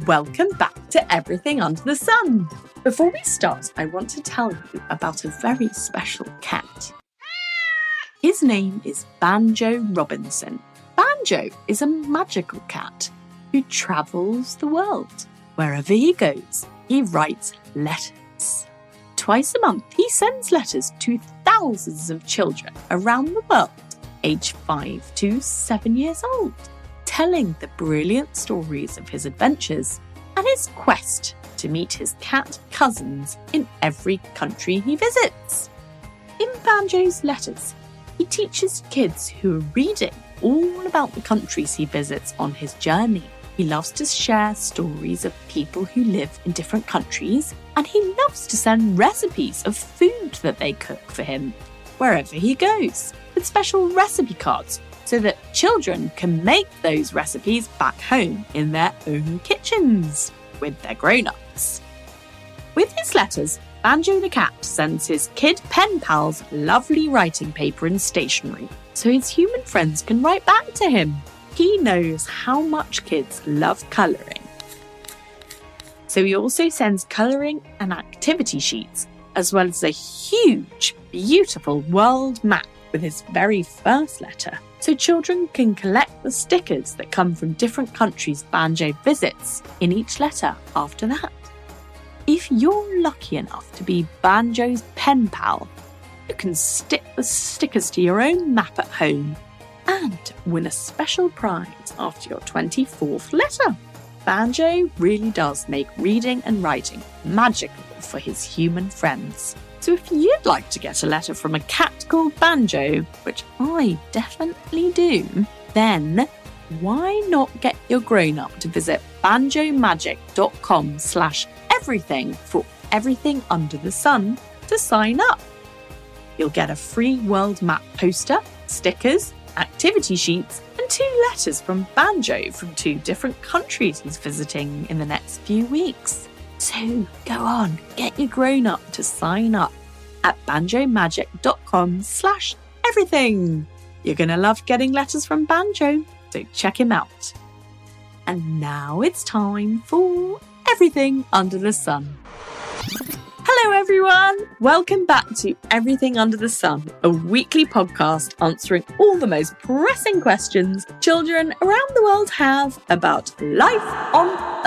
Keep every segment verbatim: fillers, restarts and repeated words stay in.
welcome back to Everything Under the Sun. Before we start, I want to tell you about a very special cat. His name is Banjo Robinson. Banjo is a magical cat who travels the world. Wherever he goes, he writes letters. Twice a month, he sends letters to thousands of children around the world, aged five to seven years old, telling the brilliant stories of his adventures and his quest to meet his cat cousins in every country he visits. In Banjo's letters, he teaches kids who are reading all about the countries he visits on his journey. He loves to share stories of people who live in different countries, and he loves to send recipes of food that they cook for him wherever he goes, with special recipe cards so that children can make those recipes back home in their own kitchens with their grown-ups. With his letters, Banjo the cat sends his kid pen pals lovely writing paper and stationery so his human friends can write back to him. He knows how much kids love colouring. So he also sends colouring and activity sheets, as well as a huge, beautiful world map with his very first letter, so children can collect the stickers that come from different countries Banjo visits in each letter after that. If you're lucky enough to be Banjo's pen pal, you can stick the stickers to your own map at home and win a special prize after your twenty-fourth letter. Banjo really does make reading and writing magical for his human friends. So if you'd like to get a letter from a cat called Banjo, which I definitely do, then why not get your grown-up to visit banjomagic.com slash everything for everything under the sun to sign up. You'll get a free world map poster, stickers, activity sheets, and two letters from Banjo from two different countries he's visiting in the next few weeks. So go on, get your grown-up to sign up at banjomagic.com slash everything. You're going to love getting letters from Banjo, so check him out. And now it's time for Everything Under the Sun. Hello everyone! Welcome back to Everything Under the Sun, a weekly podcast answering all the most pressing questions children around the world have about life on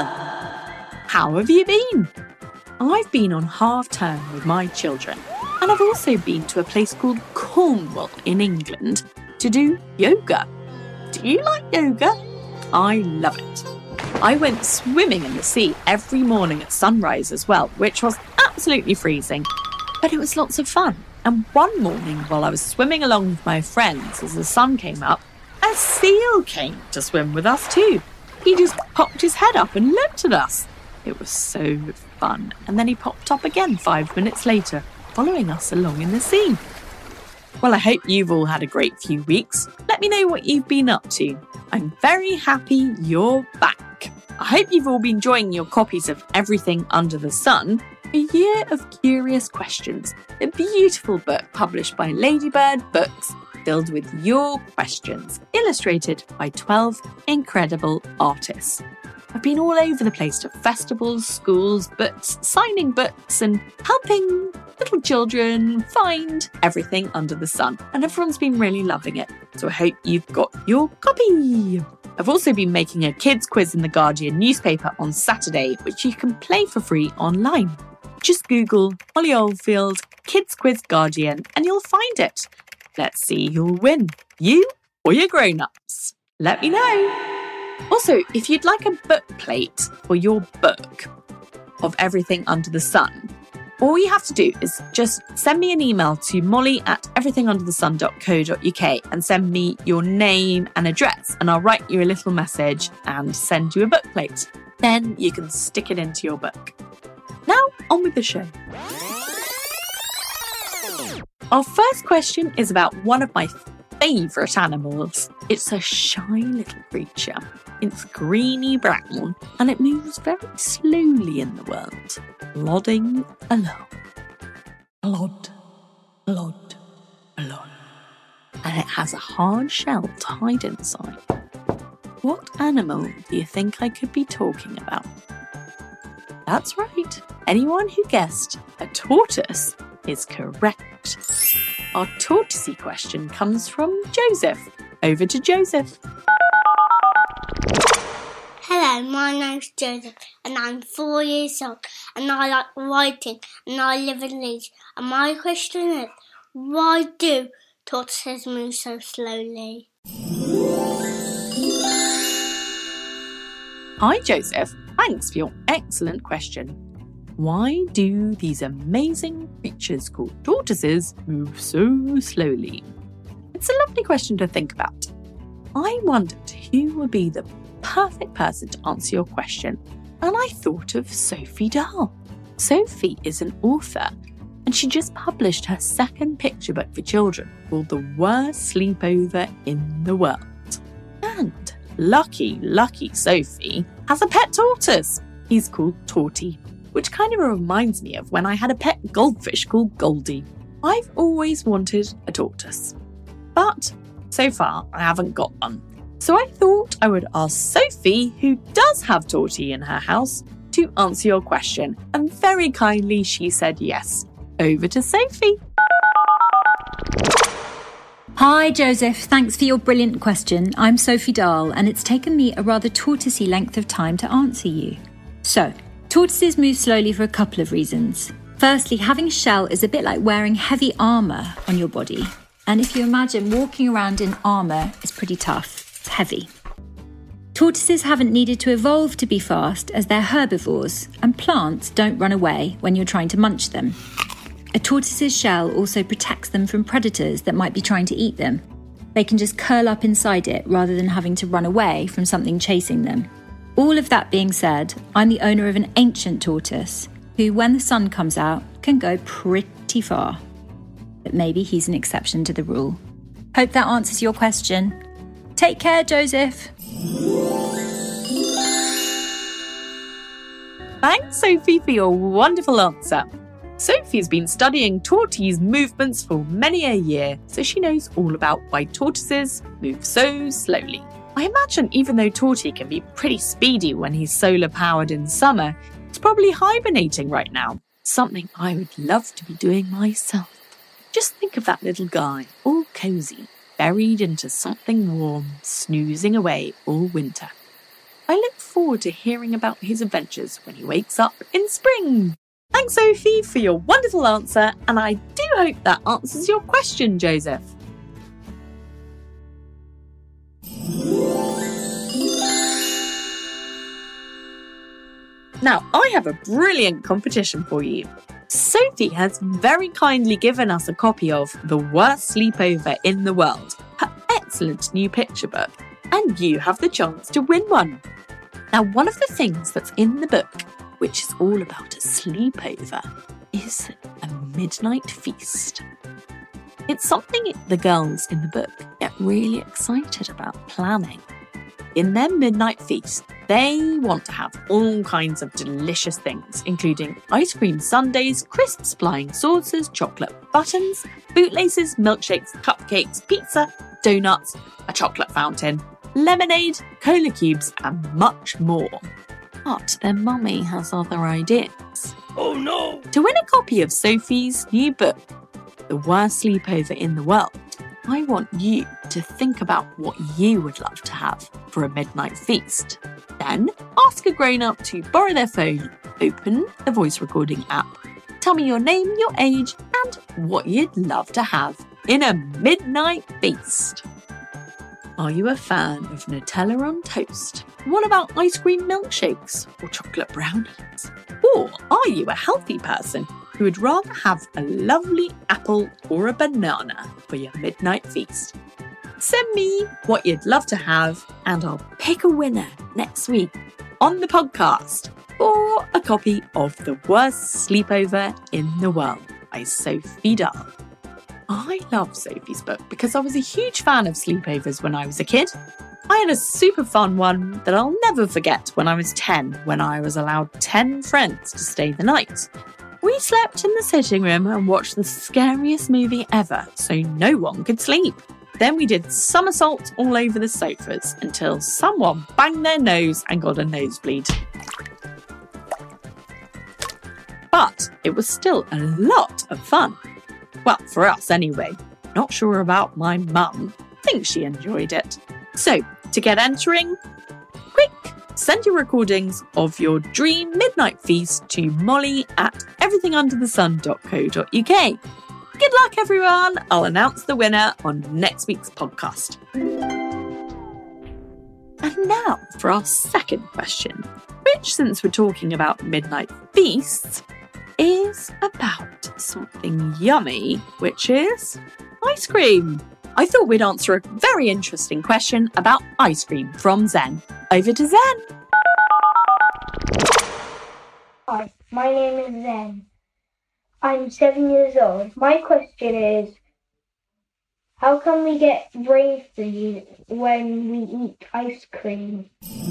Earth. How have you been? I've been on half term with my children, and I've also been to a place called Cornwall in England to do yoga. Do you like yoga? I love it. I went swimming in the sea every morning at sunrise as well, which was absolutely freezing, but it was lots of fun. And one morning while I was swimming along with my friends as the sun came up, a seal came to swim with us too. He just popped his head up and looked at us. It was so fun. And then he popped up again five minutes later, following us along in the sea. Well, I hope you've all had a great few weeks. Let me know what you've been up to. I'm very happy you're back. I hope you've all been enjoying your copies of Everything Under the Sun, A Year of Curious Questions, a beautiful book published by Ladybird Books, filled with your questions, illustrated by twelve incredible artists. I've been all over the place to festivals, schools, books, signing books, and helping little children find everything under the sun. And everyone's been really loving it. So I hope you've got your copy. I've also been making a kids quiz in the Guardian newspaper on Saturday, which you can play for free online. Just Google Molly Oldfield Kids Quiz Guardian and you'll find it. Let's see who'll win, you or your grown-ups. Let me know. Also, if you'd like a book plate for your book of Everything Under the Sun, all you have to do is just send me an email to molly at everythingunderthesun dot co dot uk and send me your name and address, and I'll write you a little message and send you a book plate. Then you can stick it into your book. Now, on with the show. Our first question is about one of my favourite animals. It's a shy little creature. It's greeny brown and it moves very slowly in the world, plodding along. Plod, plod, plod. And it has a hard shell to hide inside. What animal do you think I could be talking about? That's right. Anyone who guessed a tortoise is correct. Our tortoisey question comes from Joseph. Over to Joseph. Hello, my name's Joseph and I'm four years old and I like writing and I live in Leeds. And my question is, why do tortoises move so slowly? Hi Joseph, thanks for your excellent question. Why do these amazing creatures called tortoises move so slowly? It's a lovely question to think about. I wondered who would be the perfect person to answer your question, and I thought of Sophie Dahl. Sophie is an author, and she just published her second picture book for children called The Worst Sleepover in the World. And lucky, lucky Sophie has a pet tortoise. He's called Torty, which kind of reminds me of when I had a pet goldfish called Goldie. I've always wanted a tortoise, but so far I haven't got one. So I thought I would ask Sophie, who does have Torty in her house, to answer your question. And very kindly she said yes. Over to Sophie. Hi Joseph, thanks for your brilliant question. I'm Sophie Dahl and it's taken me a rather tortoisey length of time to answer you. So, tortoises move slowly for a couple of reasons. Firstly, having a shell is a bit like wearing heavy armour on your body. And if you imagine walking around in armour, it's pretty tough. It's heavy. Tortoises haven't needed to evolve to be fast as they're herbivores, and plants don't run away when you're trying to munch them. A tortoise's shell also protects them from predators that might be trying to eat them. They can just curl up inside it rather than having to run away from something chasing them. All of that being said, I'm the owner of an ancient tortoise who, when the sun comes out, can go pretty far. But maybe he's an exception to the rule. Hope that answers your question. Take care, Joseph. Thanks, Sophie, for your wonderful answer. Sophie's been studying tortoise movements for many a year, so she knows all about why tortoises move so slowly. I imagine even though Torty can be pretty speedy when he's solar-powered in summer, he's probably hibernating right now. Something I would love to be doing myself. Just think of that little guy, all cosy, buried into something warm, snoozing away all winter. I look forward to hearing about his adventures when he wakes up in spring. Thanks, Sophie, for your wonderful answer, and I do hope that answers your question, Joseph. Now, I have a brilliant competition for you. Sophie has very kindly given us a copy of The Worst Sleepover in the World, her excellent new picture book, and you have the chance to win one. Now, one of the things that's in the book, which is all about a sleepover, is a midnight feast. It's something the girls in the book get really excited about planning. In their midnight feast, they want to have all kinds of delicious things, including ice cream sundaes, crisps, flying saucers, chocolate buttons, bootlaces, milkshakes, cupcakes, pizza, donuts, a chocolate fountain, lemonade, cola cubes, and much more. But their mummy has other ideas. Oh no! To win a copy of Sophie's new book, The Worst Sleepover in the World, I want you to think about what you would love to have for a midnight feast. Then ask a grown-up to borrow their phone, open the voice recording app, tell me your name, your age, and what you'd love to have in a midnight feast. Are you a fan of Nutella on toast? What about ice cream milkshakes or chocolate brownies? Or are you a healthy person who would rather have a lovely apple or a banana for your midnight feast? Send me what you'd love to have and I'll pick a winner next week on the podcast for a copy of The Worst Sleepover in the World by Sophie Dahl. I love Sophie's book because I was a huge fan of sleepovers when I was a kid. I had a super fun one that I'll never forget when I was ten, when I was allowed ten friends to stay the night. We slept in the sitting room and watched the scariest movie ever, so no one could sleep. Then we did somersaults all over the sofas until someone banged their nose and got a nosebleed. But it was still a lot of fun. Well, for us anyway. Not sure about my mum. Think she enjoyed it. So, to get entering, quick, send your recordings of your dream midnight feast to Molly at everything under the sun dot co dot uk. Good luck, everyone. I'll announce the winner on next week's podcast. And now for our second question, which, since we're talking about midnight feasts, is about something yummy, which is ice cream. I thought we'd answer a very interesting question about ice cream from Zen. Over to Zen. Hi, my name is Zen. I'm seven years old. My question is, how can we get brain freeze when we eat ice cream?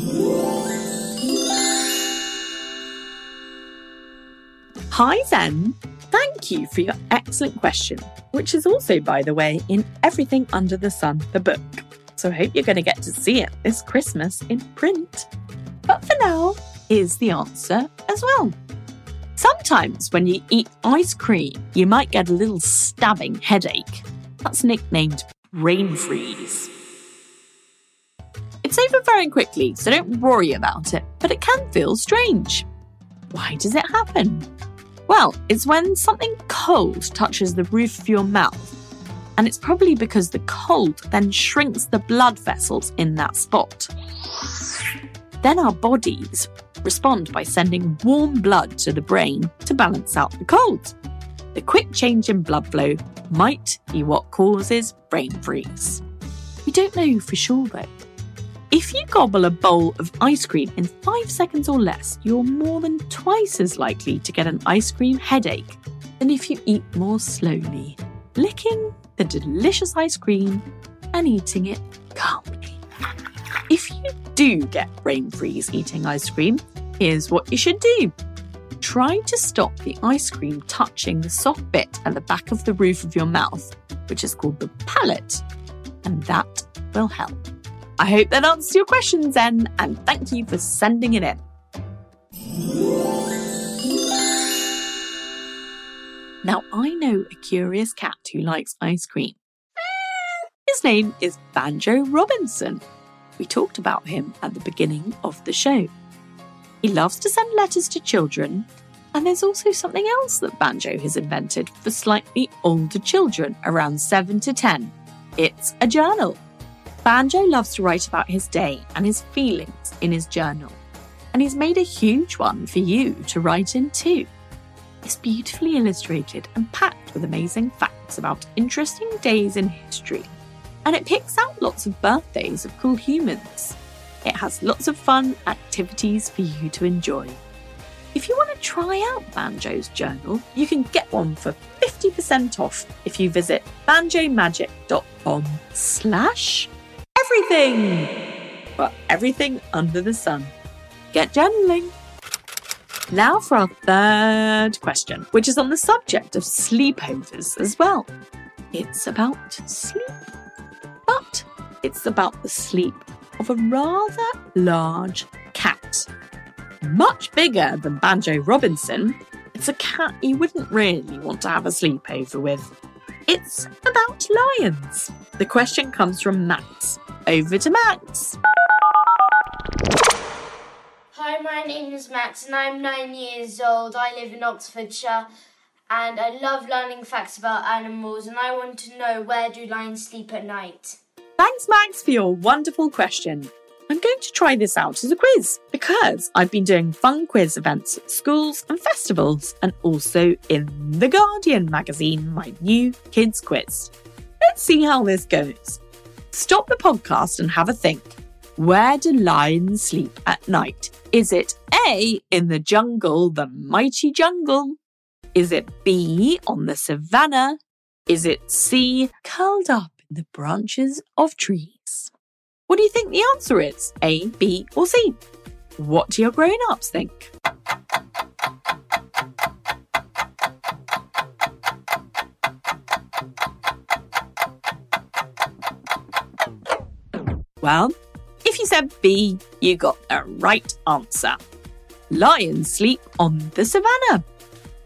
Hi Zen, thank you for your excellent question, which is also, by the way, in Everything Under the Sun, the book. So I hope you're going to get to see it this Christmas in print. But for now, here's the answer as well. Sometimes when you eat ice cream, you might get a little stabbing headache. That's nicknamed brain freeze. It's over very quickly, so don't worry about it, but it can feel strange. Why does it happen? Well, it's when something cold touches the roof of your mouth, and it's probably because the cold then shrinks the blood vessels in that spot. Then our bodies respond by sending warm blood to the brain to balance out the cold. The quick change in blood flow might be what causes brain freeze. We don't know for sure though. If you gobble a bowl of ice cream in five seconds or less, you're more than twice as likely to get an ice cream headache than if you eat more slowly, licking the delicious ice cream and eating it calmly. If you do get brain freeze eating ice cream, here's what you should do. Try to stop the ice cream touching the soft bit at the back of the roof of your mouth, which is called the palate, and that will help. I hope that answers your question, Zen, and thank you for sending it in. Now, I know a curious cat who likes ice cream. His name is Banjo Robinson. We talked about him at the beginning of the show. He loves to send letters to children, and there's also something else that Banjo has invented for slightly older children around seven to ten. It's a journal. Banjo loves to write about his day and his feelings in his journal, and he's made a huge one for you to write in too. It's beautifully illustrated and packed with amazing facts about interesting days in history, and it picks out lots of birthdays of cool humans. It has lots of fun activities for you to enjoy. If you want to try out Banjo's journal, you can get one for fifty percent off if you visit banjomagic.com slash everything for everything under the sun. Get journaling. Now for our third question, which is on the subject of sleepovers as well. It's about sleep, but it's about the sleep of a rather large cat. Much bigger than Banjo Robinson, it's a cat you wouldn't really want to have a sleepover with. It's about lions. The question comes from Max. Over to Max. Hi, my name is Max and I'm nine years old. I live in Oxfordshire and I love learning facts about animals, and I want to know, where do lions sleep at night? Thanks, Max, for your wonderful question. I'm going to try this out as a quiz because I've been doing fun quiz events at schools and festivals, and also in The Guardian magazine, my new kids quiz. Let's see how this goes. Stop the podcast and have a think. Where do lions sleep at night? Is it A, in the jungle, the mighty jungle? Is it B, on the savannah? Is it C, curled up in the branches of trees? What do you think the answer is? A, B, or C? What do your grown-ups think? Well, if you said B, you got the right answer. Lions sleep on the savannah.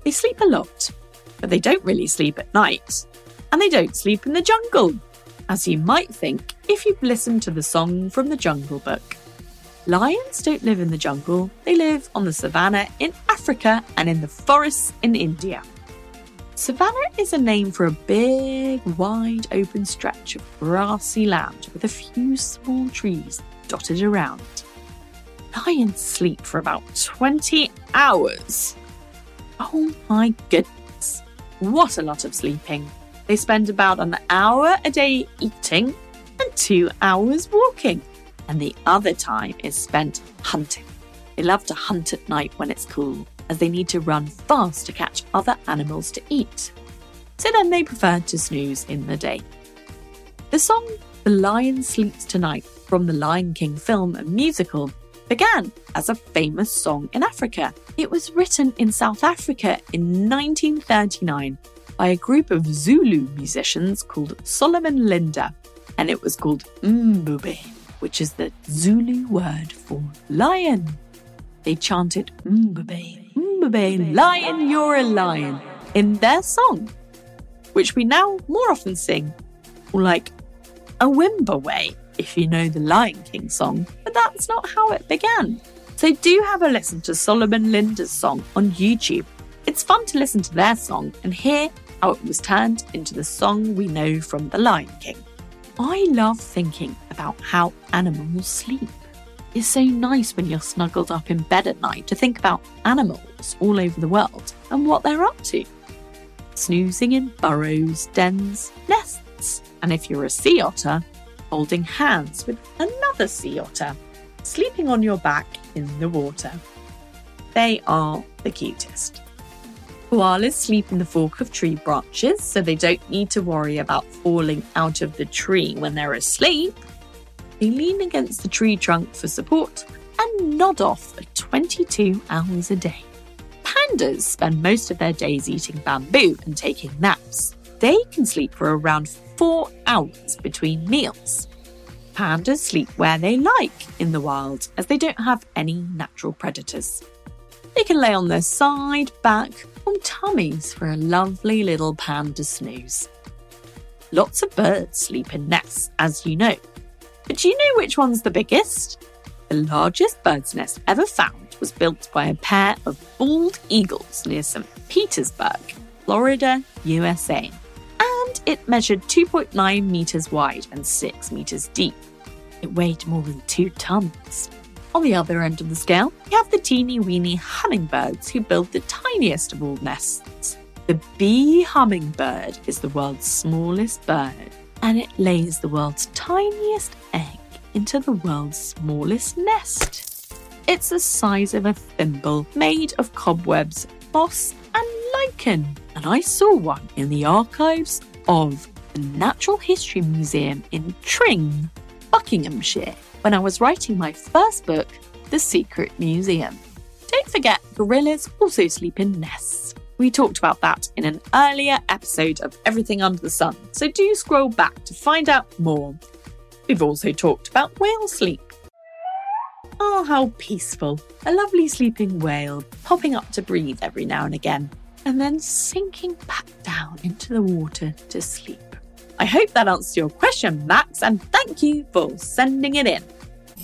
They sleep a lot, but they don't really sleep at night. And they don't sleep in the jungle, as you might think if you've listened to the song from the Jungle Book. Lions don't live in the jungle, they live on the savannah in Africa and in the forests in India. Savannah is a name for a big, wide open stretch of grassy land with a few small trees dotted around. Lions sleep for about twenty hours. Oh my goodness, what a lot of sleeping. They spend about an hour a day eating and two hours walking. And the other time is spent hunting. They love to hunt at night when it's cool, as they need to run fast to catch other animals to eat. So then they prefer to snooze in the day. The song The Lion Sleeps Tonight from the Lion King film and musical began as a famous song in Africa. It was written in South Africa in nineteen thirty-nine by a group of Zulu musicians called Solomon Linda, and it was called Mbube, which is the Zulu word for lion. They chanted Mbube, Mbube, lion, you're a lion, in their song, which we now more often sing, or like a Wimbawe, if you know the Lion King song, but that's not how it began. So do have a listen to Solomon Linda's song on YouTube. It's fun to listen to their song and hear how it was turned into the song we know from the Lion King. I love thinking about how animals sleep. It's so nice when you're snuggled up in bed at night to think about animals all over the world and what they're up to. Snoozing in burrows, dens, nests, and if you're a sea otter, holding hands with another sea otter, sleeping on your back in the water. They are the cutest. Koalas sleep in the fork of tree branches, so they don't need to worry about falling out of the tree when they're asleep. They lean against the tree trunk for support and nod off at twenty-two hours a day. Pandas spend most of their days eating bamboo and taking naps. They can sleep for around four hours between meals. Pandas sleep where they like in the wild, as they don't have any natural predators. They can lay on their side, back, or tummies for a lovely little panda snooze. Lots of birds sleep in nests, as you know. But do you know which one's the biggest? The largest bird's nest ever found was built by a pair of bald eagles near Saint Petersburg, Florida, U S A. And it measured two point nine metres wide and six metres deep. It weighed more than two tons. On the other end of the scale, we have the teeny-weeny hummingbirds who build the tiniest of all nests. The bee hummingbird is the world's smallest bird, and it lays the world's tiniest egg into the world's smallest nest. It's the size of a thimble, made of cobwebs, moss and lichen, and I saw one in the archives of the Natural History Museum in Tring, Buckinghamshire, when I was writing my first book, The Secret Museum. Don't forget, gorillas also sleep in nests. We talked about that in an earlier episode of Everything Under the Sun, so do scroll back to find out more. We've also talked about whale sleep. Oh, how peaceful. A lovely sleeping whale popping up to breathe every now and again, and then sinking back down into the water to sleep. I hope that answers your question, Max, and thank you for sending it in.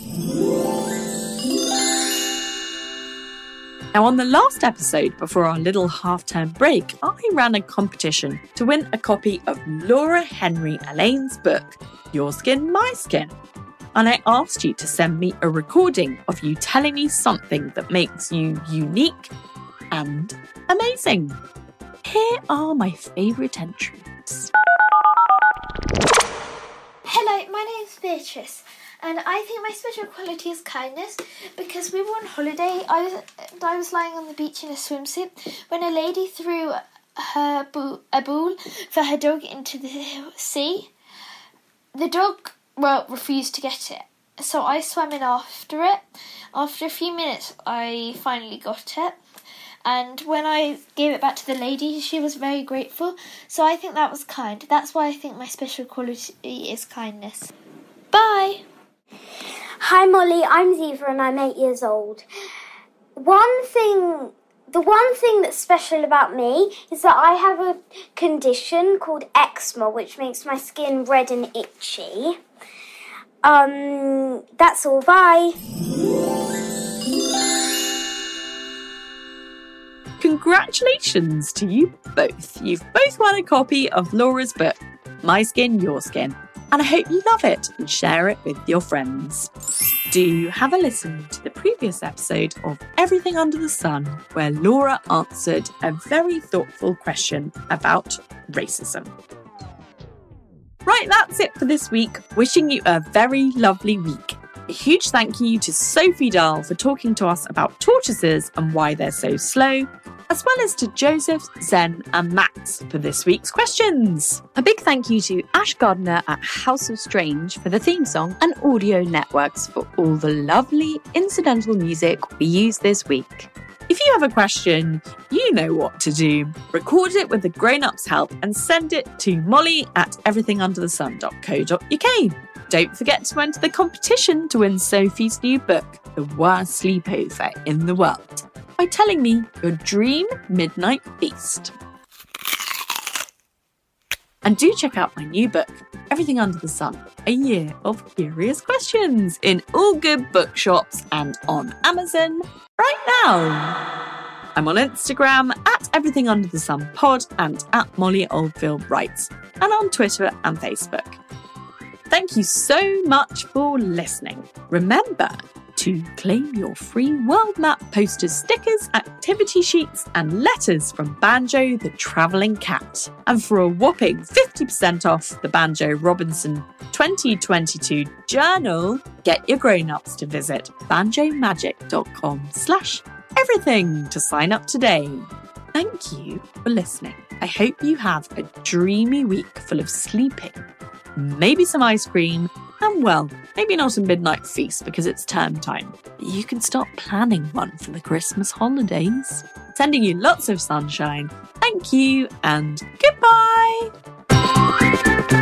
Now, on the last episode before our little half-term break, I ran a competition to win a copy of Laura Henry Allain's book, Your Skin, My Skin. And I asked you to send me a recording of you telling me something that makes you unique and amazing. Here are my favourite entries. Hello, my name is Beatrice, and I think my special quality is kindness, because we were on holiday. I was, I was lying on the beach in a swimsuit when a lady threw her bo- a ball for her dog into the sea. The dog, well, refused to get it, so I swam in after it. After a few minutes, I finally got it. And when I gave it back to the lady, she was very grateful. So I think that was kind. That's why I think my special quality is kindness. Bye! Hi Molly, I'm Ziva and I'm eight years old. One thing The one thing that's special about me is that I have a condition called eczema, which makes my skin red and itchy. Um, that's all. Bye. Congratulations to you both. You've both won a copy of Laura's book, My Skin, Your Skin. And I hope you love it and share it with your friends. Do have a listen to the previous episode of Everything Under the Sun, where Laura answered a very thoughtful question about racism. Right, that's it for this week. Wishing you a very lovely week. A huge thank you to Sophie Dahl for talking to us about tortoises and why they're so slow, as well as to Joseph, Zen and Max for this week's questions. A big thank you to Ash Gardner at House of Strange for the theme song and Audio Networks for all the lovely incidental music we used this week. If you have a question, you know what to do. Record it with the grown-ups' help and send it to molly at everythingunderthesun dot co dot uk. Don't forget to enter the competition to win Sophie's new book, The Worst Sleepover in the World, by telling me your dream midnight feast. And do check out my new book, Everything Under the Sun, A Year of Curious Questions, in all good bookshops and on Amazon right now. I'm on Instagram at Everything Under the Sun Pod and at Molly Oldfield Writes, and on Twitter and Facebook. Thank you so much for listening. Remember to claim your free World Map posters, stickers, activity sheets and letters from Banjo the Travelling Cat. And for a whopping fifty percent off the Banjo Robinson twenty twenty-two journal, get your grown-ups to visit banjomagic.com slash everything to sign up today. Thank you for listening. I hope you have a dreamy week full of sleeping, maybe some ice cream, and well, maybe not a midnight feast because it's term time, but you can start planning one for the Christmas holidays. Sending you lots of sunshine. Thank you and goodbye!